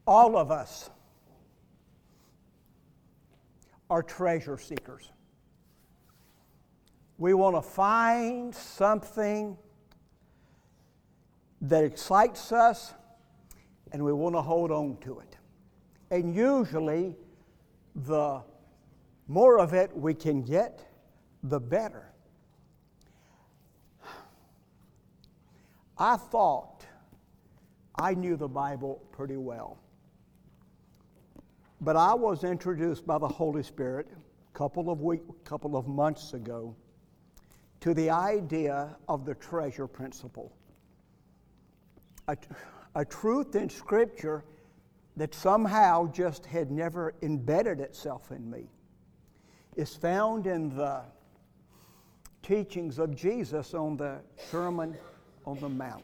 All of us are treasure seekers. We want to find something that excites us, and we want to hold on to it. And usually, the more of it we can get, the better. I thought I knew the Bible pretty well. But I was introduced by the Holy Spirit a couple of months ago to the idea of the treasure principle. A truth in Scripture that somehow just had never embedded itself in me. It's found in the teachings of Jesus on the Sermon on the Mount.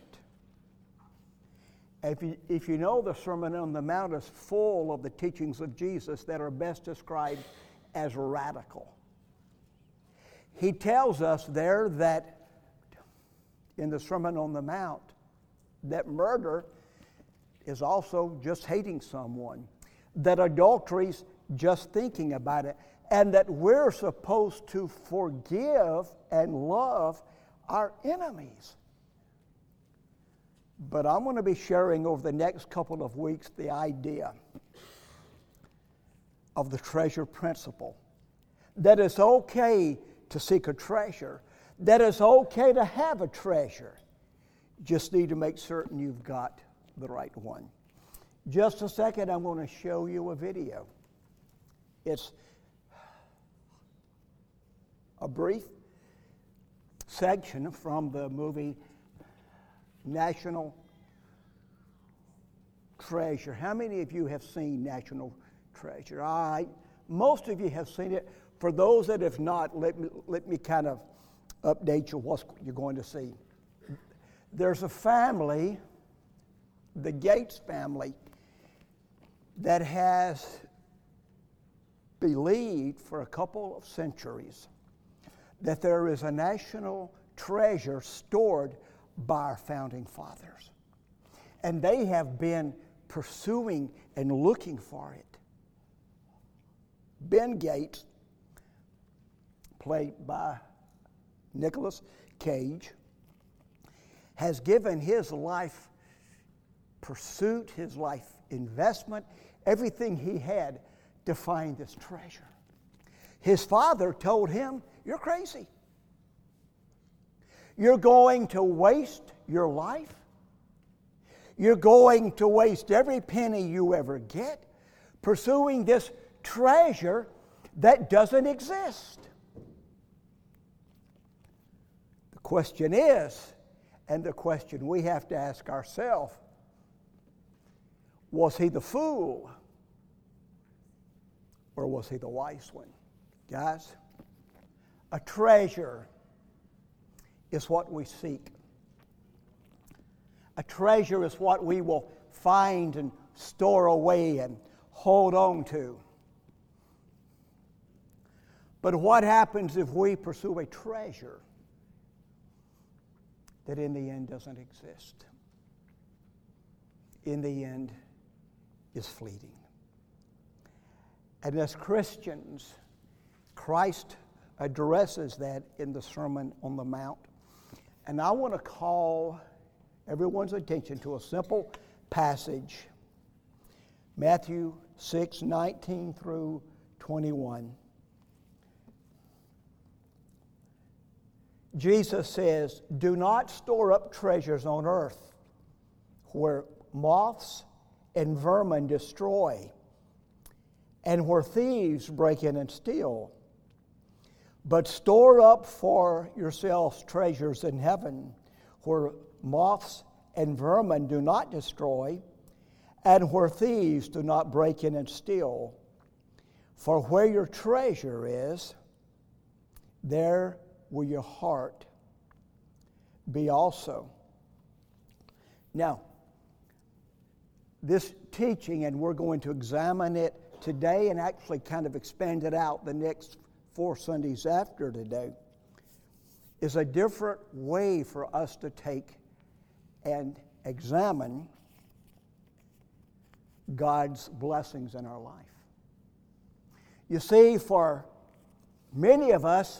If you know, the Sermon on the Mount is full of the teachings of Jesus that are best described as radical. He tells us there that in the Sermon on the Mount that murder is also just hating someone, that adultery is just thinking about it, and that we're supposed to forgive and love our enemies. But I'm going to be sharing over the next couple of weeks the idea of the treasure principle. That it's okay to seek a treasure. That it's okay to have a treasure. Just need to make certain you've got the right one. Just a second, I'm going to show you a video. It's a brief section from the movie National Treasure. How many of you have seen National Treasure? All right. Most of you have seen it. For those that have not, let me kind of update you what you're going to see. There's a family, the Gates family, that has believed for a couple of centuries that there is a national treasure stored by our founding fathers. And they have been pursuing and looking for it. Ben Gates, played by Nicolas Cage, has given his life pursuit, his life investment, everything he had to find this treasure. His father told him, "You're crazy. You're going to waste your life. You're going to waste every penny you ever get pursuing this treasure that doesn't exist." The question is, and the question we have to ask ourselves, was he the fool or was he the wise one? Guys, a treasure is what we seek. A treasure is what we will find and store away and hold on to. But what happens if we pursue a treasure that in the end doesn't exist? In the end is fleeting. And as Christians, Christ addresses that in the Sermon on the Mount. And I want to call everyone's attention to a simple passage, Matthew 6:19 through 21. Jesus says, "Do not store up treasures on earth where moths and vermin destroy and where thieves break in and steal. But store up for yourselves treasures in heaven where moths and vermin do not destroy and where thieves do not break in and steal. For where your treasure is, there will your heart be also." Now, this teaching, and we're going to examine it today and actually kind of expand it out the next 4 Sundays after today, is a different way for us to take and examine God's blessings in our life. You see, for many of us,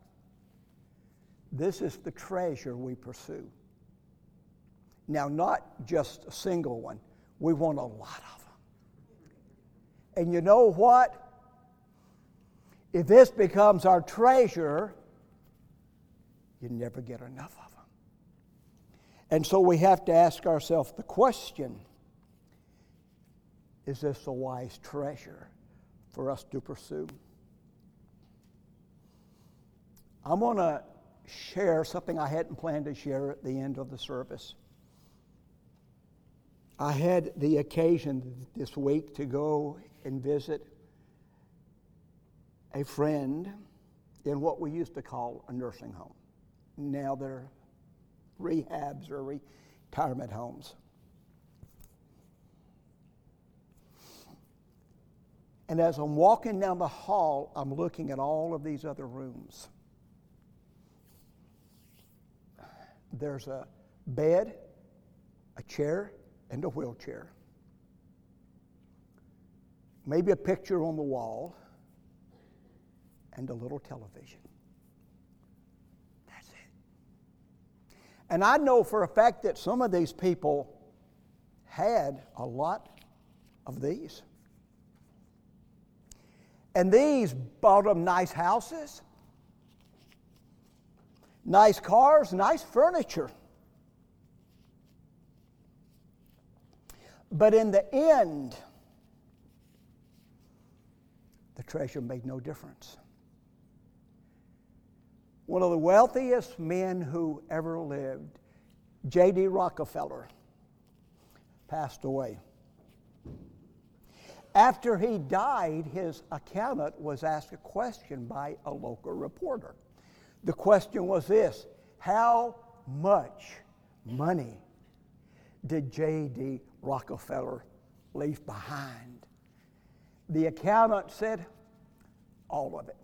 this is the treasure we pursue. Now, not just a single one. We want a lot of them. And you know what? If this becomes our treasure, you never get enough of them. And so we have to ask ourselves the question, is this a wise treasure for us to pursue? I'm going to share something I hadn't planned to share at the end of the service. I had the occasion this week to go and visit a friend in what we used to call a nursing home. Now they're rehabs or retirement homes. And as I'm walking down the hall, I'm looking at all of these other rooms. There's a bed, a chair, and a wheelchair. Maybe a picture on the wall, and a little television. That's it. And I know for a fact that some of these people had a lot of these. And these bought them nice houses, nice cars, nice furniture. But in the end, the treasure made no difference. One of the wealthiest men who ever lived, J.D. Rockefeller, passed away. After he died, his accountant was asked a question by a local reporter. The question was this: how much money did J.D. Rockefeller leave behind? The accountant said, all of it.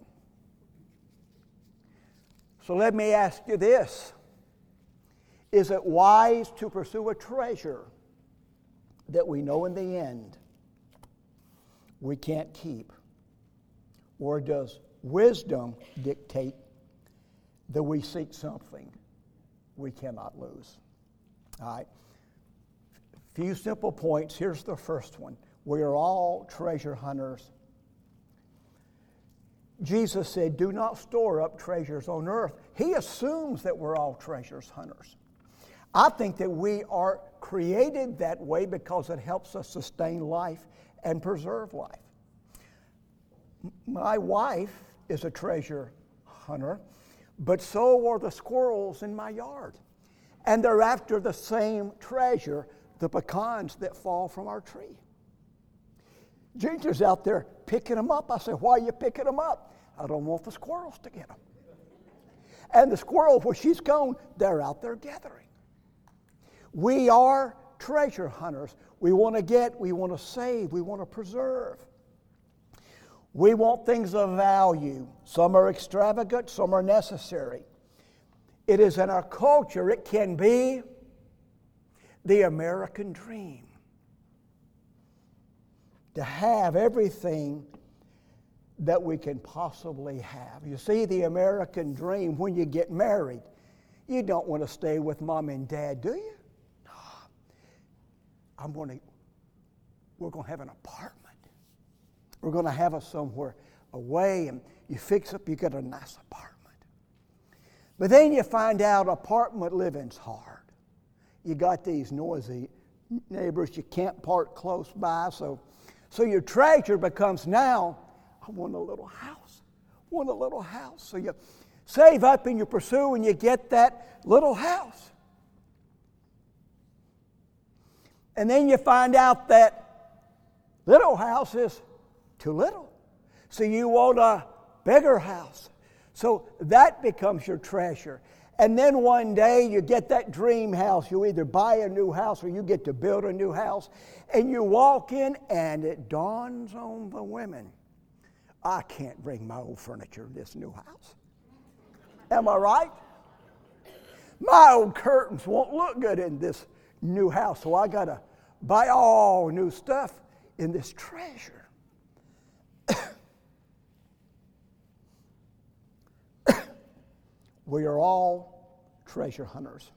So let me ask you this: is it wise to pursue a treasure that we know in the end we can't keep? Or does wisdom dictate that we seek something we cannot lose? All right. Few simple points. Here's the first one. We are all treasure hunters. Jesus said, do not store up treasures on earth. He assumes that we're all treasures hunters. I think that we are created that way because it helps us sustain life and preserve life. My wife is a treasure hunter, but so are the squirrels in my yard. And they're after the same treasure, the pecans that fall from our tree. Ginger's out there picking them up. I said, why are you picking them up? I don't want the squirrels to get them. And the squirrels, where she's gone, they're out there gathering. We are treasure hunters. We want to get, we want to save, we want to preserve. We want things of value. Some are extravagant, some are necessary. It is in our culture, it can be the American dream. To have everything that we can possibly have. You see, the American dream, when you get married, you don't want to stay with mom and dad, do you? No. We're going to have an apartment. We're going to have us somewhere away, and you fix up, you get a nice apartment. But then you find out apartment living's hard. You got these noisy neighbors, you can't park close by, so your treasure becomes now, I want a little house. I want a little house. So you save up and you pursue and you get that little house. And then you find out that little house is too little. So you want a bigger house. So that becomes your treasure. And then one day you get that dream house. You either buy a new house or you get to build a new house. And you walk in and it dawns on the women, I can't bring my old furniture in this new house. Am I right? My old curtains won't look good in this new house, so I got to buy all new stuff. in this treasure. We are all treasure hunters.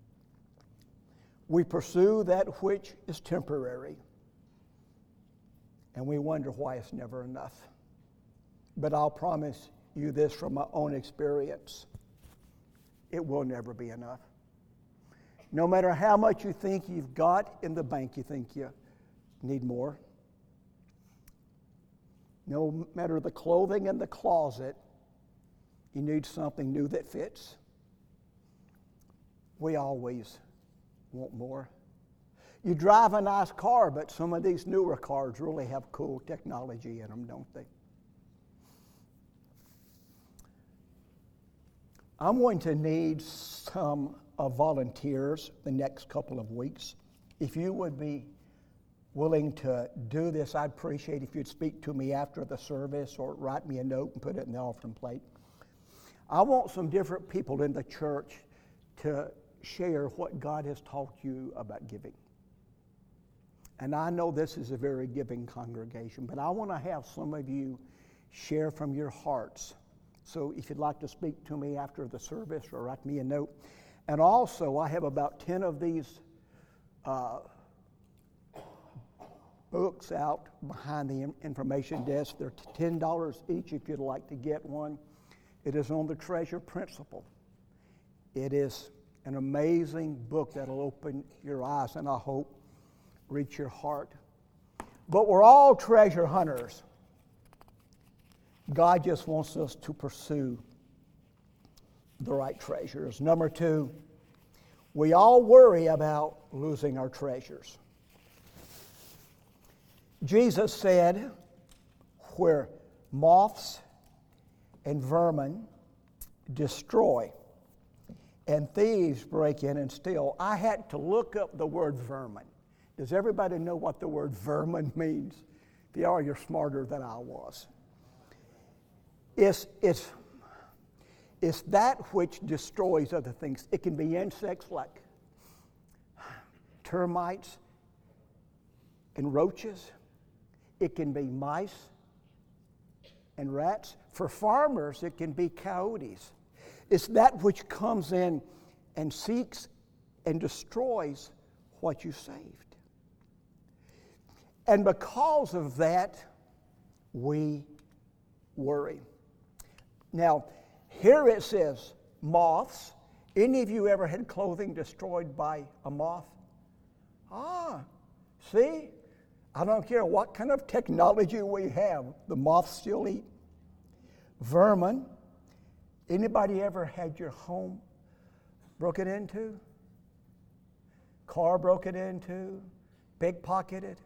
We pursue that which is temporary, and we wonder why it's never enough. But I'll promise you this from my own experience. It will never be enough. No matter how much you think you've got in the bank, you think you need more. No matter the clothing in the closet, you need something new that fits. We always want more. You drive a nice car, but some of these newer cars really have cool technology in them, don't they? I'm going to need some volunteers the next couple of weeks. If you would be willing to do this, I'd appreciate if you'd speak to me after the service or write me a note and put it in the offering plate. I want some different people in the church to share what God has taught you about giving. And I know this is a very giving congregation, but I want to have some of you share from your hearts. So if you'd like to speak to me after the service or write me a note. And also, I have about 10 of these books out behind the information desk. They're $10 each if you'd like to get one. It is on the treasure principle. It is an amazing book that'll open your eyes and I hope reach your heart. But we're all treasure hunters. God just wants us to pursue the right treasures. Number 2, we all worry about losing our treasures. Jesus said, where moths and vermin destroy and thieves break in and steal. I had to look up the word vermin. Does everybody know what the word vermin means? If you are, you're smarter than I was. It's that which destroys other things. It can be insects like termites and roaches. It can be mice and rats. For farmers, it can be coyotes. It's that which comes in and seeks and destroys what you saved. And because of that, we worry. Now, here it says moths. Any of you ever had clothing destroyed by a moth? See? I don't care what kind of technology we have, the moths still eat. Vermin. Anybody ever had your home broken into? Car broken into? Pickpocketed?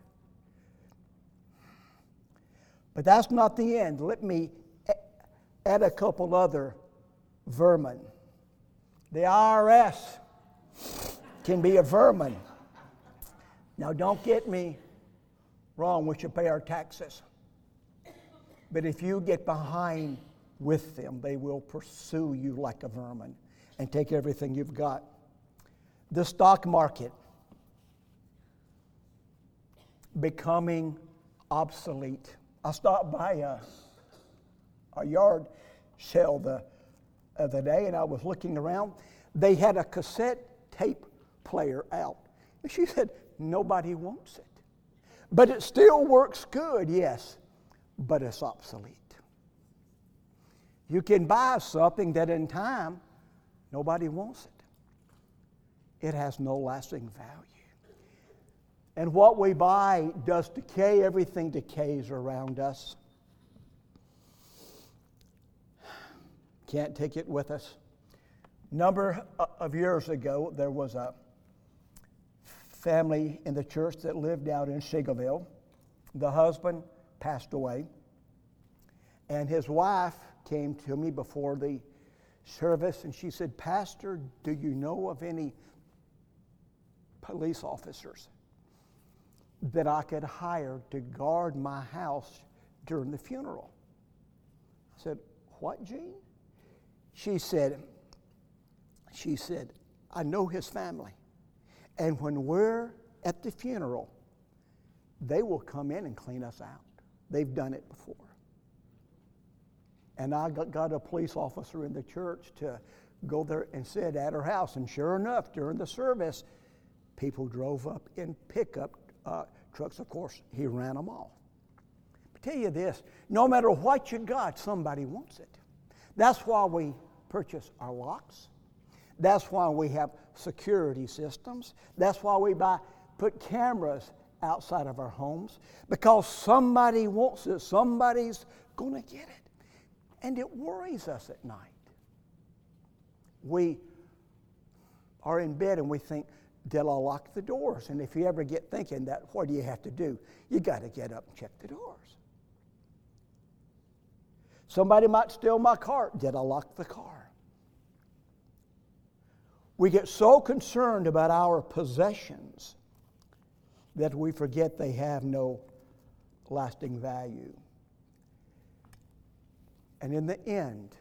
But that's not the end. Let me add a couple other vermin. The IRS can be a vermin. Now, don't get me wrong, we should pay our taxes. But if you get behind with them, they will pursue you like a vermin and take everything you've got. The stock market becoming obsolete. I stopped by a yard sale the other day, and I was looking around. They had a cassette tape player out. And she said, nobody wants it. But it still works good, yes, but it's obsolete. You can buy something that in time, nobody wants it. It has no lasting value. And what we buy does decay. Everything decays around us. Can't take it with us. Number of years ago, there was a family in the church that lived out in Seagoville. The husband passed away, and his wife came to me before the service, and she said, Pastor, do you know of any police officers that I could hire to guard my house during the funeral? I said, what, Jean? She said, I know his family. And when we're at the funeral, they will come in and clean us out. They've done it before. And I got a police officer in the church to go there and sit at her house. And sure enough, during the service, people drove up in pickup trucks. Of course, he ran them off. But tell you this, no matter what you got, somebody wants it. That's why we purchase our locks. That's why we have security systems. That's why we put cameras outside of our homes, because somebody wants it. Somebody's going to get it. And it worries us at night. We are in bed and we think, did I lock the doors? And if you ever get thinking that, what do you have to do? You got to get up and check the doors. Somebody might steal my car. Did I lock the car? We get so concerned about our possessions that we forget they have no lasting value. And in the end,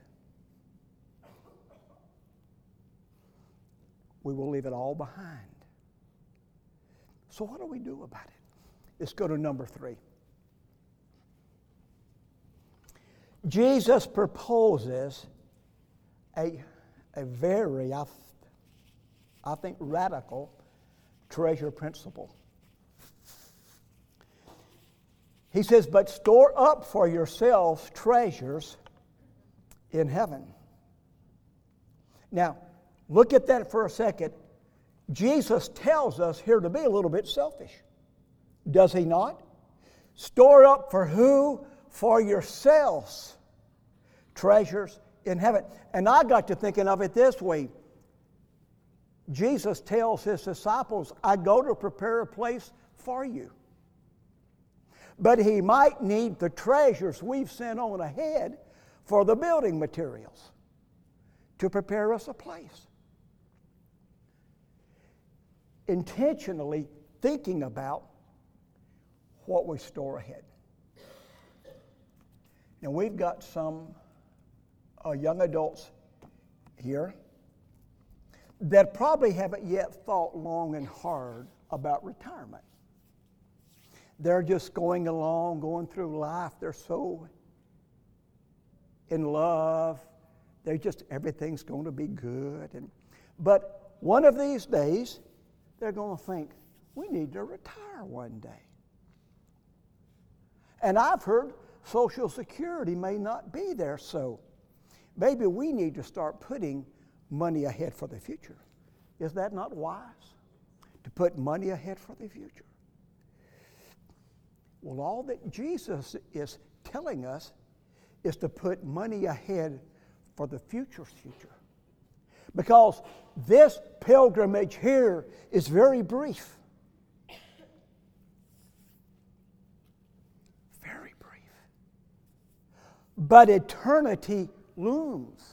we will leave it all behind. So what do we do about it? Let's go to number 3. Jesus proposes a very, I think, radical treasure principle. He says, but store up for yourselves treasures in heaven. Now, look at that for a second. Jesus tells us here to be a little bit selfish. Does he not? Store up for who? For yourselves treasures in heaven. And I got to thinking of it this way. Jesus tells his disciples, I go to prepare a place for you. But he might need the treasures we've sent on ahead for the building materials to prepare us a place. Intentionally thinking about what we store ahead. Now, we've got some young adults here that probably haven't yet thought long and hard about retirement. They're just going along, going through life. They're so in love. They're just, everything's going to be good. But one of these days, they're going to think, we need to retire one day. And I've heard Social Security may not be there, so maybe we need to start putting money ahead for the future. Is that not wise? To put money ahead for the future? Well, all that Jesus is telling us is to put money ahead for the future's future. Because this pilgrimage here is very brief. Very brief. But eternity looms.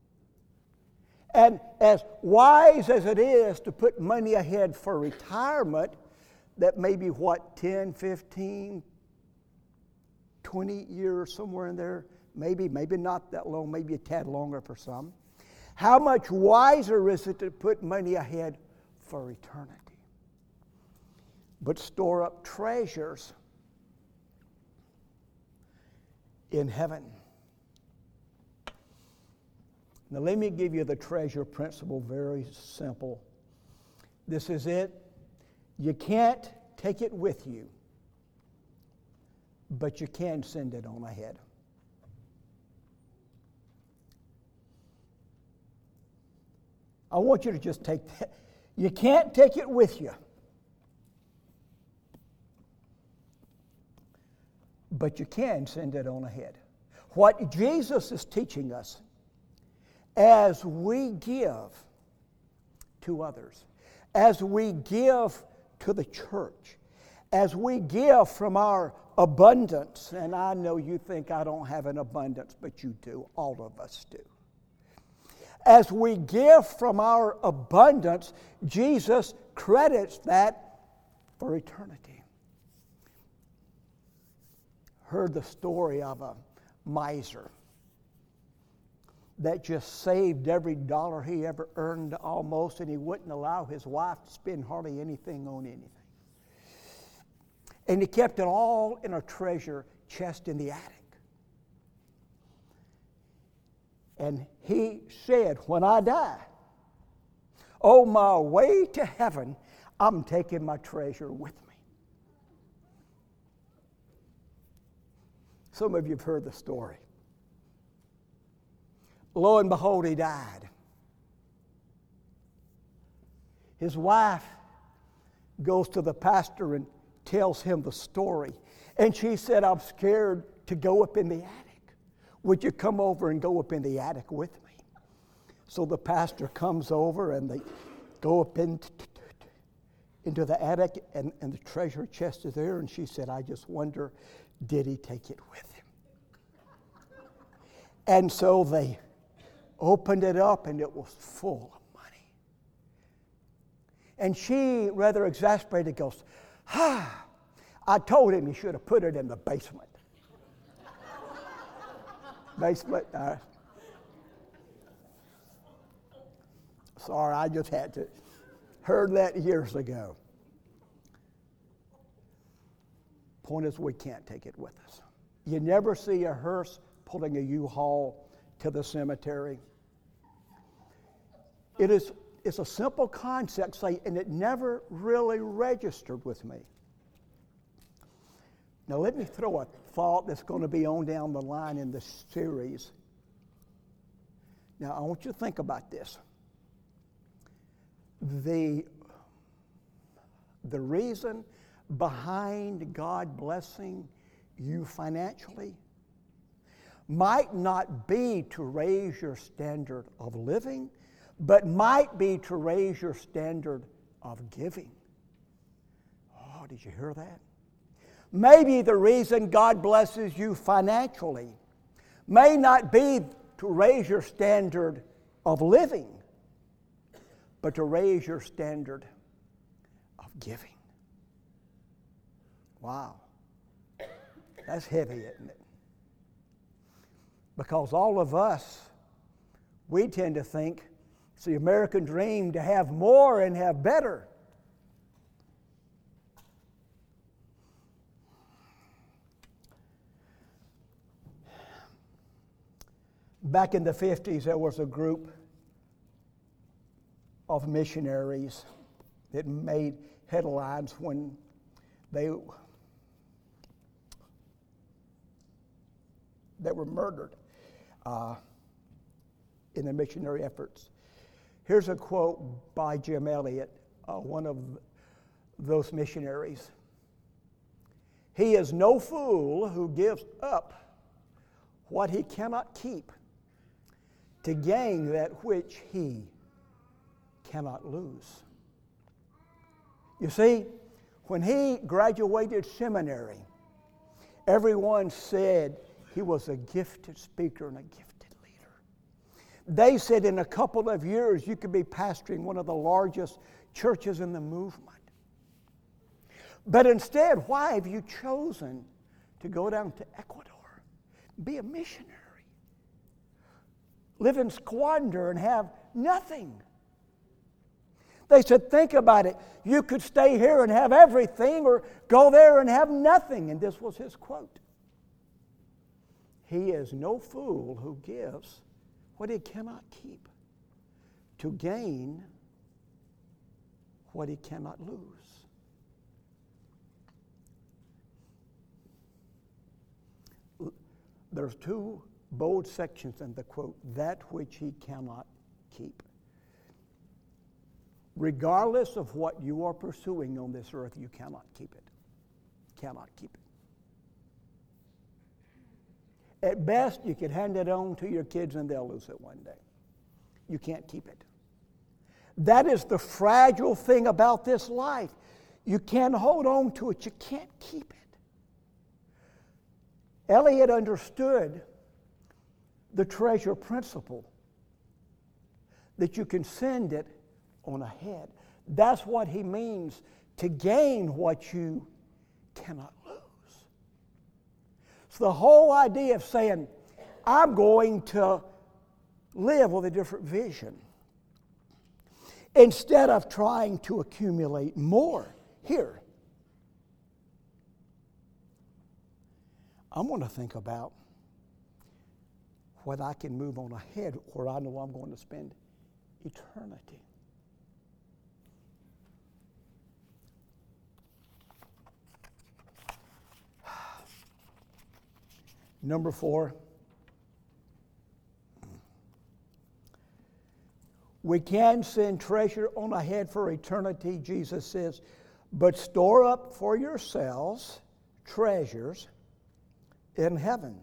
And as wise as it is to put money ahead for retirement, that may be 10, 15, 20 years, somewhere in there. Maybe not that long, maybe a tad longer for some. How much wiser is it to put money ahead for eternity? But store up treasures in heaven. Now let me give you the treasure principle, very simple. This is it. You can't take it with you, but you can send it on ahead. I want you to just take that. You can't take it with you, but you can send it on ahead. What Jesus is teaching us, as we give to others, as we give to the church, as we give from our abundance, and I know you think I don't have an abundance, but you do, all of us do. As we give from our abundance, Jesus credits that for eternity. Heard the story of a miser that just saved every dollar he ever earned almost, and he wouldn't allow his wife to spend hardly anything on anything. And he kept it all in a treasure chest in the attic. And he said, when I die, on my way to heaven, I'm taking my treasure with me. Some of you have heard the story. Lo and behold, he died. His wife goes to the pastor and tells him the story. And she said, I'm scared to go up in the attic. Would you come over and go up in the attic with me? So the pastor comes over and they go up into the attic and the treasure chest is there. And she said, I just wonder, did he take it with him? And so they opened it up and it was full of money. And she, rather exasperated, goes, I told him he should have put it in the basement. Basement? Sorry, I just had to. Heard that years ago. Point is, we can't take it with us. You never see a hearse pulling a U-Haul to the cemetery. It's a simple concept, say, and it never really registered with me. Now let me throw a thought that's going to be on down the line in this series. Now I want you to think about this. The reason behind God blessing you financially might not be to raise your standard of living, but might be to raise your standard of giving. Oh, did you hear that? Maybe the reason God blesses you financially may not be to raise your standard of living, but to raise your standard of giving. Wow. That's heavy, isn't it? Because all of us, we tend to think it's the American dream to have more and have better. Back in the 50s, there was a group of missionaries that made headlines when they were murdered in the missionary efforts. Here's a quote by Jim Elliot, one of those missionaries. He is no fool who gives up what he cannot keep to gain that which he cannot lose. You see, when he graduated seminary, everyone said he was a gifted speaker and a gifted leader. They said in a couple of years you could be pastoring one of the largest churches in the movement. But instead, why have you chosen to go down to Ecuador, be a missionary, live in squander and have nothing? They said, think about it. You could stay here and have everything or go there and have nothing. And this was his quote. He is no fool who gives what he cannot keep to gain what he cannot lose. There's two bold sections in the quote, that which he cannot keep. Regardless of what you are pursuing on this earth, you cannot keep it. Cannot keep it. At best, you could hand it on to your kids and they'll lose it one day. You can't keep it. That is the fragile thing about this life. You can't hold on to it. You can't keep it. Eliot understood the treasure principle, that you can send it on ahead. That's what he means to gain what you cannot lose. So the whole idea of saying, I'm going to live with a different vision, instead of trying to accumulate more. Here, I'm going to think about what I can move on ahead where I know I'm going to spend eternity. Number 4, we can send treasure on ahead for eternity, Jesus says, but store up for yourselves treasures in heaven.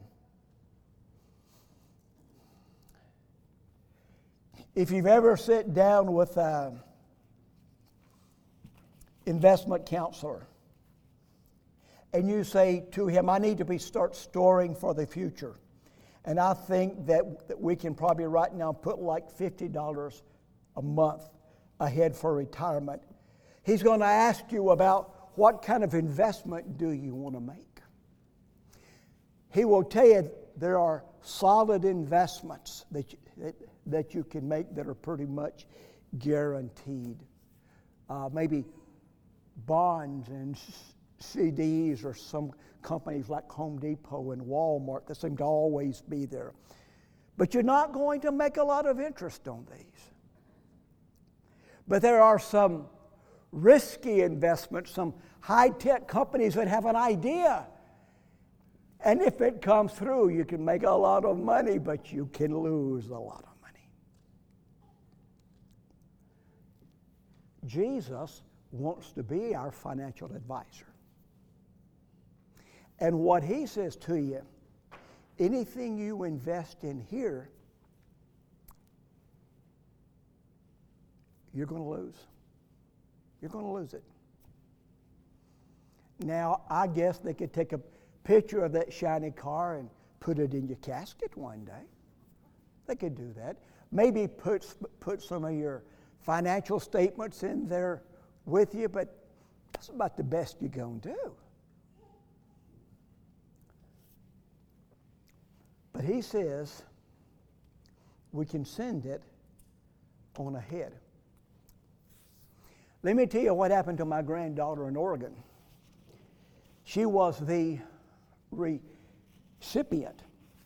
If you've ever sat down with an investment counselor and you say to him, I need to start storing for the future, and I think that we can probably right now put like $50 a month ahead for retirement, he's going to ask you about what kind of investment do you want to make. He will tell you there are solid investments that you can make that are pretty much guaranteed. Maybe bonds and CDs, or some companies like Home Depot and Walmart that seem to always be there. But you're not going to make a lot of interest on these. But there are some risky investments, some high-tech companies that have an idea. And if it comes through, you can make a lot of money, but you can lose a lot of money. Jesus wants to be our financial advisor. And what he says to you, anything you invest in here, you're going to lose. You're going to lose it. Now, I guess they could take a picture of that shiny car and put it in your casket one day. They could do that. Maybe put some of your financial statements in there with you, but that's about the best you're going to do. But he says we can send it on ahead. Let me tell you what happened to my granddaughter in Oregon. She was the recipient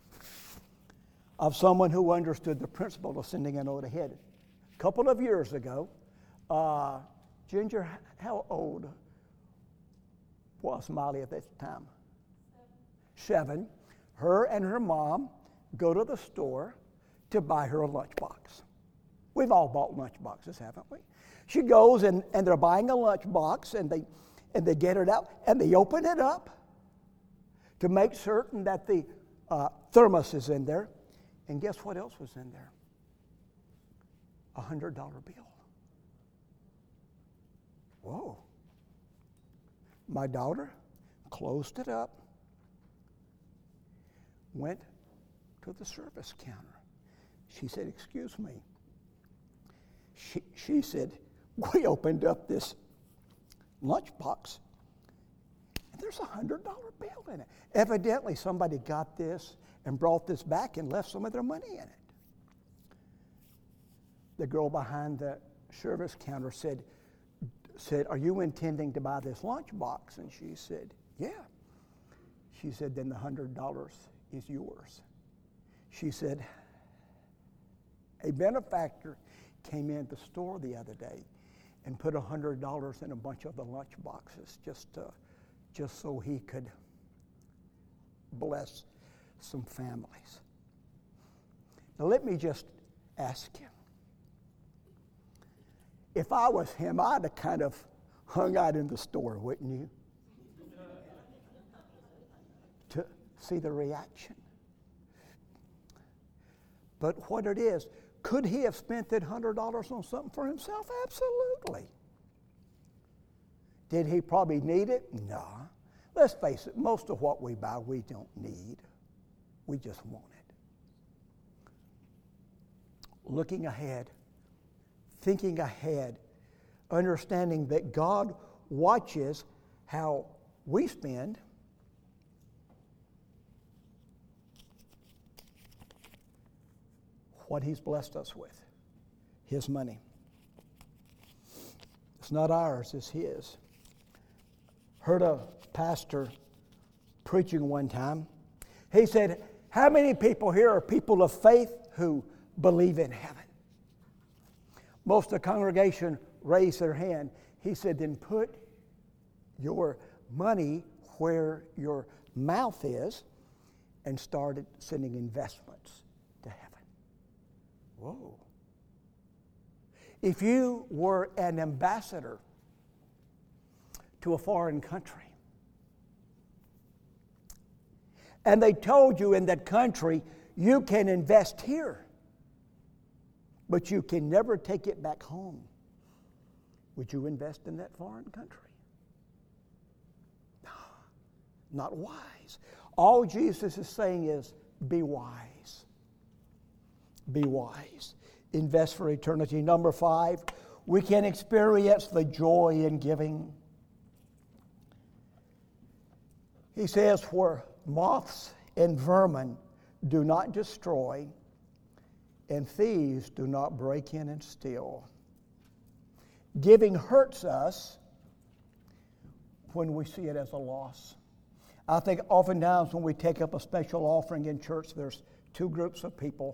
of someone who understood the principle of sending a note ahead. A couple of years ago, Ginger, how old was Molly at that time? 7. Her and her mom go to the store to buy her a lunchbox. We've all bought lunchboxes, haven't we? She goes and they're buying a lunchbox, and they get it out and they open it up to make certain that the thermos is in there. And guess what else was in there? a $100 bill. Whoa. My daughter closed it up, went to the service counter. She said, "Excuse me." She said, "We opened up this lunchbox, and there's a $100 bill in it." Evidently, somebody got this and brought this back and left some of their money in it. The girl behind the service counter said, "Are you intending to buy this lunchbox?" And she said, "Yeah." She said, "Then the $100 is yours." She said, "A benefactor came in the store the other day and put $100 in a bunch of the lunch boxes just so he could bless some families." Now let me just ask you, if I was him, I'd have kind of hung out in the store, wouldn't you? To see the reaction. But what it is, could he have spent that $100 on something for himself? Absolutely. Did he probably need it? No. Let's face it, most of what we buy we don't need. We just want it. Looking ahead, thinking ahead, understanding that God watches how we spend, what He's blessed us with, His money. It's not ours, it's His. Heard a pastor preaching one time, He said, how many people here are people of faith who believe in heaven? Most of the congregation raised their hand. He said, then put your money where your mouth is, and started sending investments to heaven. Whoa. If you were an ambassador to a foreign country, and they told you in that country, you can invest here, but you can never take it back home, would you invest in that foreign country? No, not wise. All Jesus is saying is, be wise. Be wise. Invest for eternity. Number 5, we can experience the joy in giving. He says, where moths and vermin do not destroy, and thieves do not break in and steal. Giving hurts us when we see it as a loss. I think oftentimes when we take up a special offering in church, there's 2 groups of people.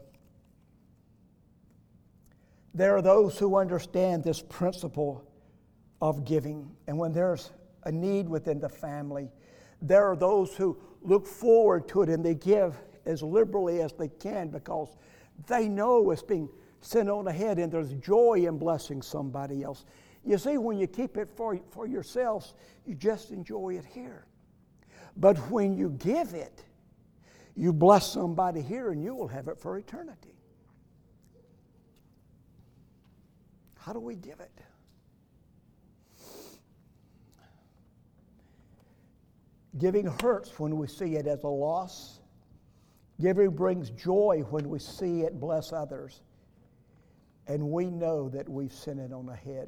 There are those who understand this principle of giving, and when there's a need within the family, there are those who look forward to it and they give as liberally as they can because they know it's being sent on ahead and there's joy in blessing somebody else. You see, when you keep it for yourselves, you just enjoy it here. But when you give it, you bless somebody here and you will have it for eternity. How do we give it? Giving hurts when we see it as a loss. Giving brings joy when we see it bless others. And we know that we've sent it on ahead.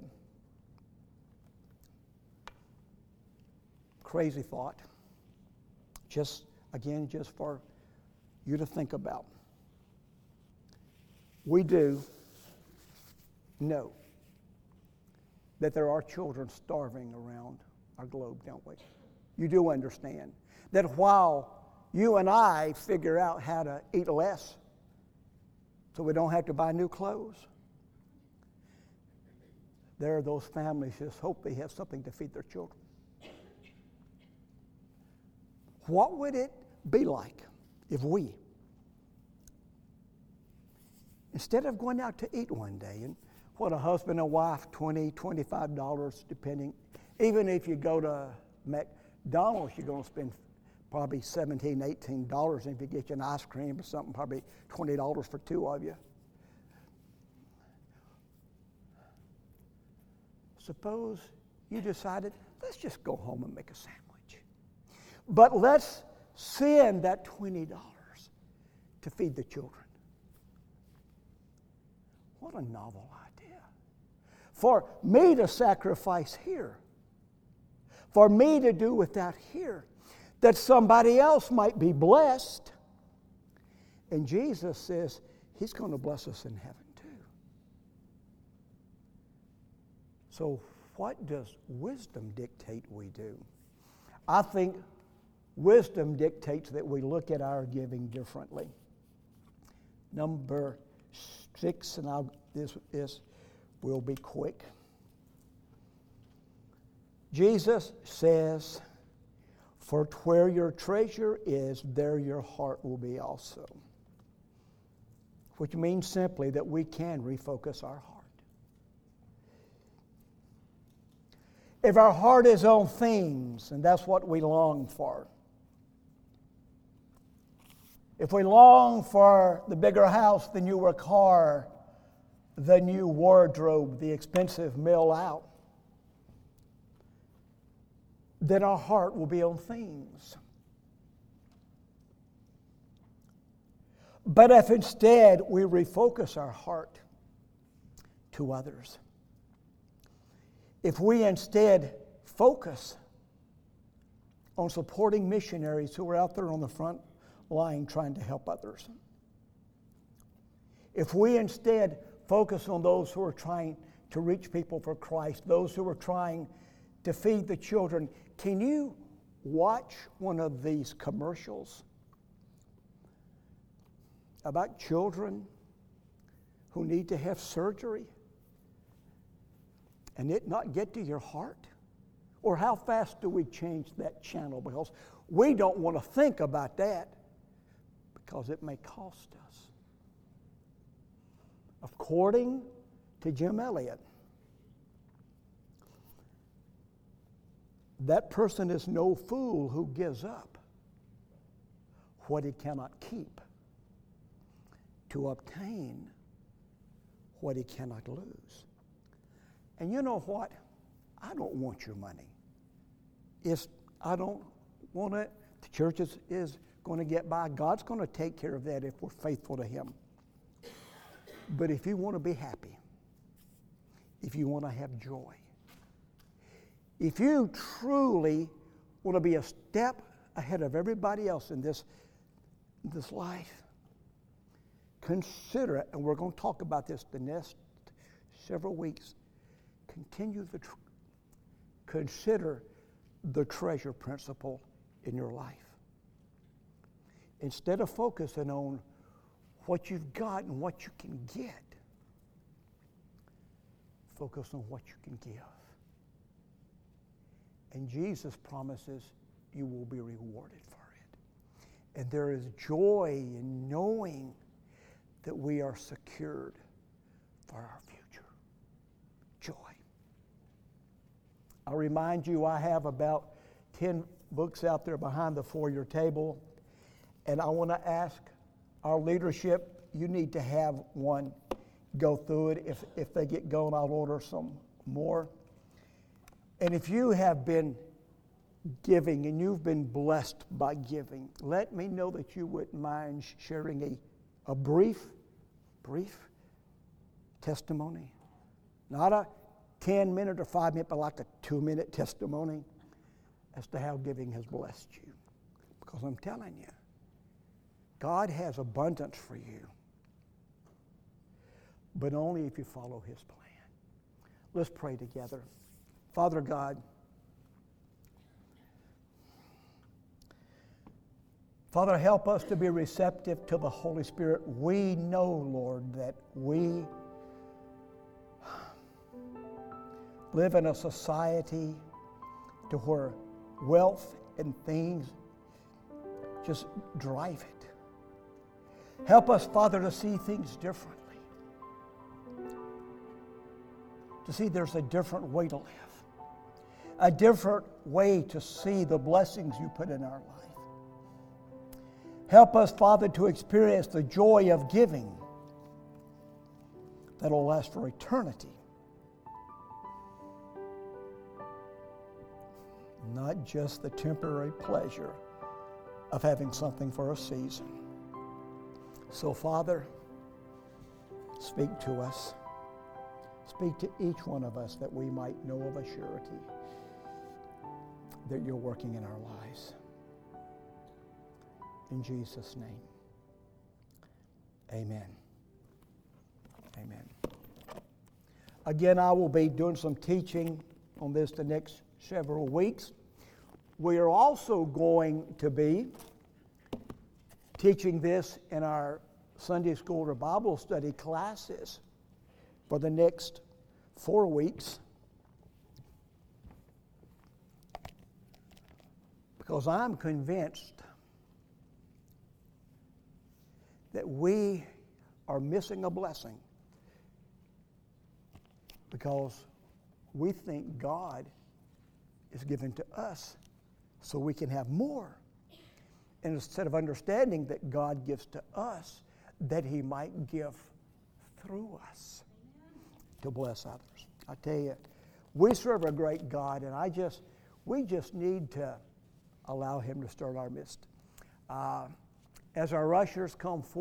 Crazy thought. Just for you to think about. We do know that there are children starving around our globe, don't we? You do understand that while you and I figure out how to eat less so we don't have to buy new clothes, there are those families who just hope they have something to feed their children. What would it be like if we, instead of going out to eat one day, and what a husband and wife, $20, $25 depending, even if you go to McDonald's, you're going to spend probably $17, $18, and if you get you an ice cream or something, probably $20 for 2 of you. Suppose you decided, let's just go home and make a sandwich. But let's send that $20 to feed the children. What a novel idea. For me to sacrifice here, for me to do with that here, that somebody else might be blessed. And Jesus says he's going to bless us in heaven too. So what does wisdom dictate we do? I think wisdom dictates that we look at our giving differently. Number 6, and this will be quick. Jesus says, for where your treasure is, there your heart will be also. Which means simply that we can refocus our heart. If our heart is on things, and that's what we long for, if we long for the bigger house, the newer car, the new wardrobe, the expensive meal out, then our heart will be on things. But if instead we refocus our heart to others, if we instead focus on supporting missionaries who are out there on the front line trying to help others, if we instead focus on those who are trying to reach people for Christ, those who are trying to feed the children, can you watch one of these commercials about children who need to have surgery and it not get to your heart? Or how fast do we change that channel? Because we don't want to think about that because it may cost us. According to Jim Elliot, that person is no fool who gives up what he cannot keep to obtain what he cannot lose. And you know what? I don't want your money. I don't want it. The church is going to get by. God's going to take care of that if we're faithful to Him. But if you want to be happy, if you want to have joy, if you truly want to be a step ahead of everybody else in this life, consider it, and we're going to talk about this the next several weeks. Consider the treasure principle in your life. Instead of focusing on what you've got and what you can get, focus on what you can give. And Jesus promises you will be rewarded for it. And there is joy in knowing that we are secured for our future. Joy. I'll remind you, I have about 10 books out there behind the foyer table, and I want to ask our leadership, you need to have one go through it. If they get going, I'll order some more. And if you have been giving and you've been blessed by giving, let me know that you wouldn't mind sharing a brief testimony. Not a 10-minute or 5-minute, but like a 2-minute testimony as to how giving has blessed you. Because I'm telling you, God has abundance for you, but only if you follow His plan. Let's pray together. Father God, Father, help us to be receptive to the Holy Spirit. We know, Lord, that we live in a society to where wealth and things just drive it. Help us, Father, to see things differently. To see there's a different way to live. A different way to see the blessings you put in our life. Help us, Father, to experience the joy of giving that'll last for eternity. Not just the temporary pleasure of having something for a season. So, Father, speak to us. Speak to each one of us that we might know of a surety that you're working in our lives. In Jesus' name, amen. Amen. Again, I will be doing some teaching on this the next several weeks. We are also going to be teaching this in our Sunday school or Bible study classes for the next 4 weeks. Because I'm convinced that we are missing a blessing because we think God is given to us so we can have more. And instead of understanding that God gives to us, that He might give through us to bless others. I tell you, we serve a great God, and we just need to allow Him to stir our midst. As our ushers come forward,